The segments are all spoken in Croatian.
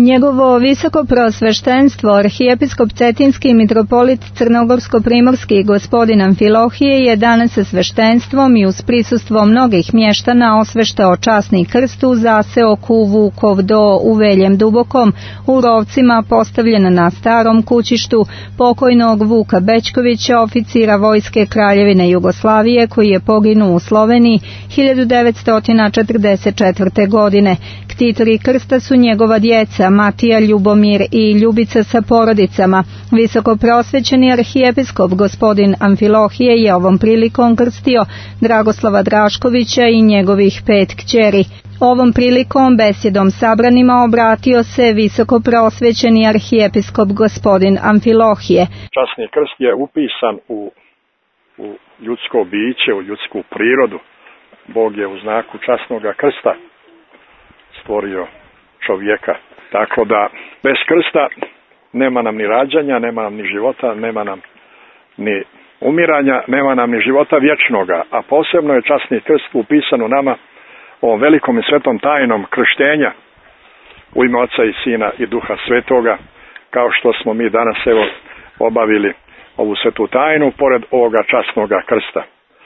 Njegovo visoko prosveštenstvo, arhijepiskop Cetinski i mitropolit Crnogorsko-primorski gospodin Amfilohije je danas sa sveštenstvom i uz prisustvo mnogih mještana osveštao časni krst u zaseoku Vukov do u Veljem Dubokom, u rovcima postavljen na starom kućištu pokojnog Vuka Bećkovića, oficira Vojske Kraljevine Jugoslavije koji je poginuo u Sloveniji 1944. godine. Ktitori krsta su njegova djeca Matija, Ljubomir i Ljubica sa porodicama. Visoko prosvećeni arhijepiskop gospodin Amfilohije je ovom prilikom krstio Dragoslava Draškovića i njegovih 5 kćeri. Ovom prilikom besjedom sabranima obratio se visoko prosvećeni arhijepiskop gospodin Amfilohije. Časni krst je upisan u ljudsko biće, u ljudsku prirodu. Bog je u znaku časnoga krsta stvorio čovjeka. Tako da bez krsta nema nam ni rađanja, nema nam ni života, nema nam ni umiranja, nema nam ni života vječnoga. A posebno je časni krst upisan u nama ovom velikom i svetom tajnom krštenja u ime Oca i Sina i Duha Svetoga, kao što smo mi danas obavili ovu svetu tajnu pored ovoga časnoga krsta.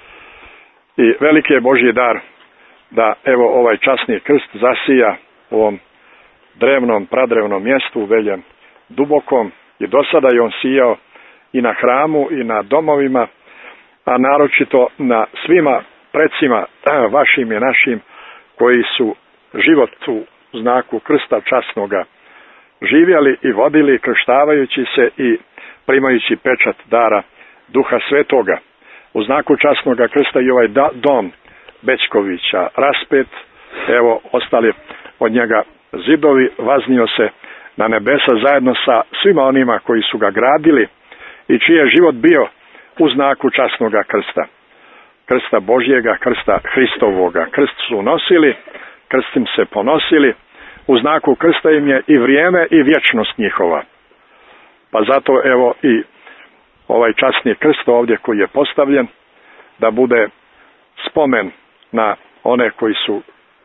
I veliki je Božji dar da ovaj časni krst zasija u ovom drevnom, pradrevnom mjestu u Veljem Dubokom, i do sada je on sijao i na hramu i na domovima, a naročito na svima precima vašim i našim koji su život u znaku krsta časnoga živjeli i vodili, krštavajući se i primajući pečat dara Duha Svetoga. U znaku časnoga krsta i ovaj dom Bećkovića raspet, ostali od njega zidovi, vaznio se na nebesa zajedno sa svima onima koji su ga gradili i čiji je život bio u znaku časnoga krsta. Krsta Božjega, krsta Hristovoga. Krst su nosili, krstim se ponosili, u znaku krsta im je i vrijeme i vječnost njihova. Pa zato i ovaj časni krst ovdje koji je postavljen, da bude spomen na one koji su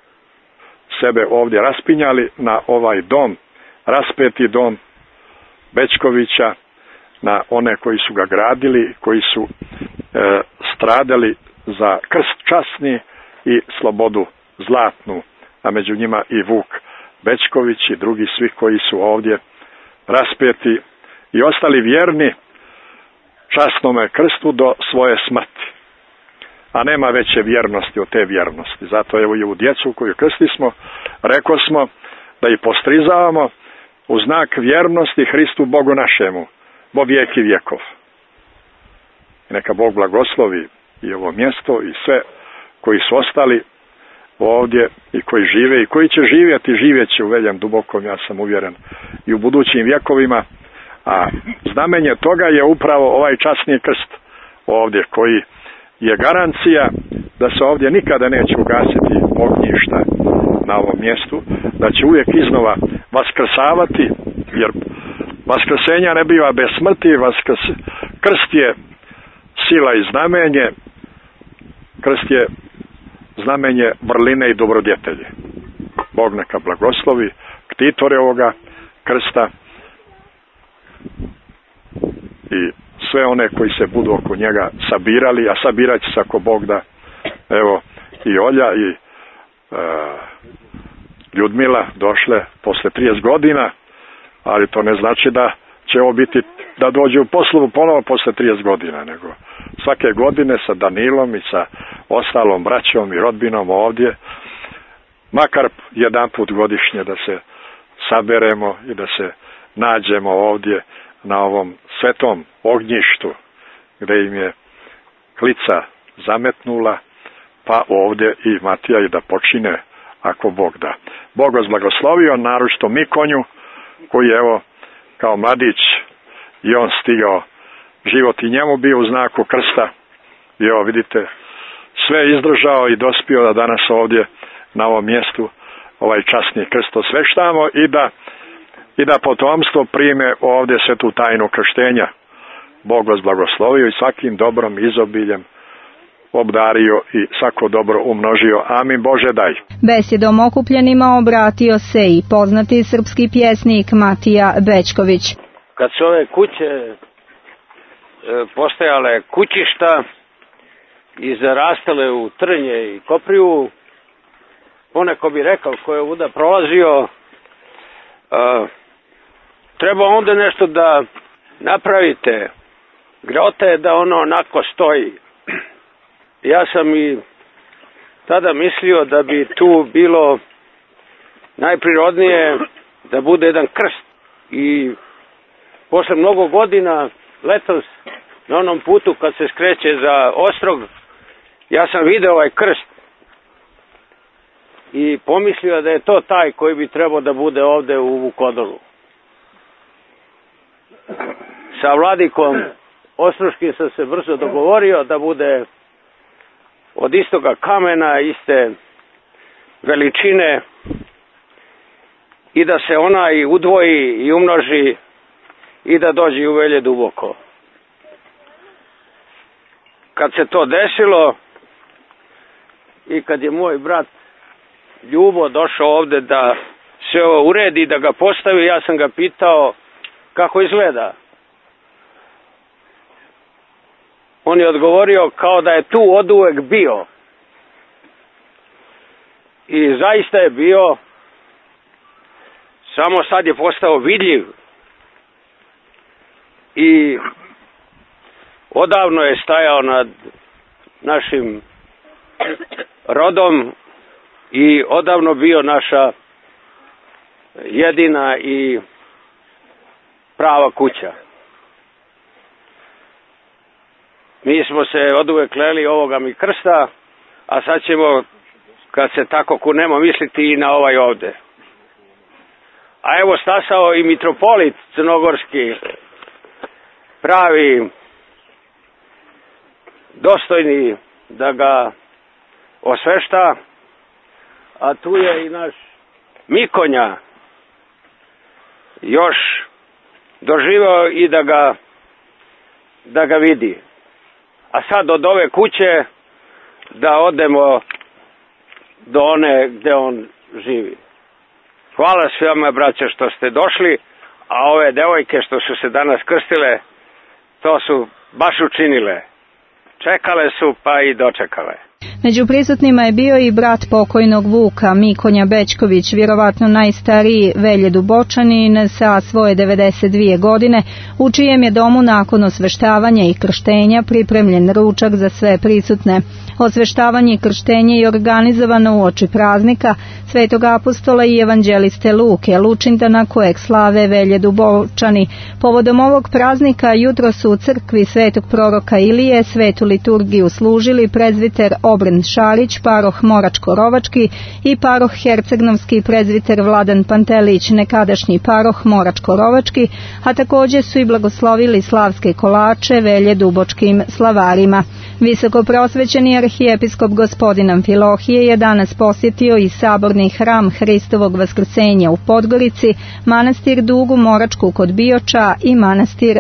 sebe ovdje raspinjali, na ovaj dom, raspeti dom Bećkovića, na one koji su ga gradili, koji su stradali za krst časni i slobodu zlatnu, a među njima i Vuk Bećković i drugi svi koji su ovdje raspeti i ostali vjerni časnome krstu do svoje smrti. A nema veće vjernosti od te vjernosti. Zato i u djecu koju krstismo, rekosmo da i postrizavamo u znak vjernosti Hristu Bogu našemu, bo vijeki vjekov. I neka Bog blagoslovi i ovo mjesto i sve koji su ostali ovdje i koji žive i koji će živjeti, živjet će u Veljem Dubokom, ja sam uvjeren, i u budućim vjekovima. A znamenje toga je upravo ovaj časni krst ovdje, koji je garancija da se ovdje nikada neće ugasiti ognjišta na ovom mjestu, da će uvijek iznova vaskrsavati, jer vaskrsenja ne biva bez smrti, krst je sila i znamenje, krst je znamenje vrline i dobrodjetelje. Bog neka blagoslovi ktitore ovoga krsta i sve one koji se budu oko njega sabirali, a sabirat će se ako Bog da, i Olja i Ljudmila došle posle 30 godina, ali to ne znači da će ovo biti, da dođe u poslovu ponovo posle 30 godina, nego svake godine sa Danilom i sa ostalom braćom i rodbinom ovdje, makar jedan put godišnje da se saberemo i da se nađemo ovdje na ovom svetom ognjištu gdje im je klica zametnula, pa ovdje i Matija i da počine ako Bog da. Bog vas blagoslovio, naročito Mikonju koji je kao mladić i on stigao, život i njemu bio u znaku krsta i vidite, sve izdržao i dospio da danas ovdje na ovom mjestu ovaj časni krst osveštamo i da potomstvo prime ovdje svetu tajnu krštenja. Bog vas blagoslovio i svakim dobrom izobiljem obdario i svako dobro umnožio. Amin Bože daj. Besjedom okupljenima obratio se i poznati srpski pjesnik Matija Bećković. Kad su ove kuće postajale kućišta i zarastale u trnje i kopriju, poneko bi rekao ko je ovuda prolazio, treba onda nešto da napravite. Grota je da ono onako stoji. Ja sam i tada mislio da bi tu bilo najprirodnije da bude jedan krst. I posle mnogo godina, letos, na onom putu kad se skreće za Ostrog, ja sam video ovaj krst i pomislio da je to taj koji bi trebao da bude ovde u Vukodolu. Sa vladikom Ostroškim sam se brzo dogovorio da bude od istoga kamena, iste veličine i da se onaj udvoji i umnoži i da dođe u Velje duboko. Kad se to desilo i kad je moj brat Ljubo došao ovde da se ovo uredi, da ga postavi, ja sam ga pitao kako izgleda. On je odgovorio kao da je tu oduvek bio. I zaista je bio, samo sad je postao vidljiv. I odavno je stajao nad našim rodom i odavno bio naša jedina i prava kuća. Mi smo se oduvek kleli ovoga mi krsta, a sad ćemo, kad se tako kunemo, misliti i na ovaj ovde. A evo stasao i mitropolit crnogorski, pravi, dostojni da ga osvešta, a tu je i naš Mikonja još doživao i da ga vidi. A sad od ove kuće da odemo do one gde on živi. Hvala svima, braće, što ste došli, a ove devojke što su se danas krstile, to su baš učinile. Čekale su pa i dočekale. Među prisutnima je bio i brat pokojnog Vuka, Mikonja Bećković, vjerovatno najstariji Velje Dubočanin sa svoje 92 godine, u čijem je domu nakon osveštavanja i krštenja pripremljen ručak za sve prisutne. Osveštavanje i krštenje je organizovano uoči praznika Svetog apostola i evanđeliste Luke, Lučindana kojeg slave Velje Dubočani. Povodom ovog praznika jutro su u crkvi Svetog proroka Ilije svetu liturgiju služili prezviter Obrn Šarić, paroh Moračko-Rovački i paroh Hercegnovski prezviter Vladan Pantelić, nekadašnji paroh Moračko-Rovački, a također su i blagoslovili slavske kolače Velje Dubočkim slavarima. Visoko prosvećeni arhijepiskop gospodin Amfilohije je danas posjetio i saborni hram Hristovog vaskrsenja u Podgorici, manastir Dugu Moračku kod Bioča i manastir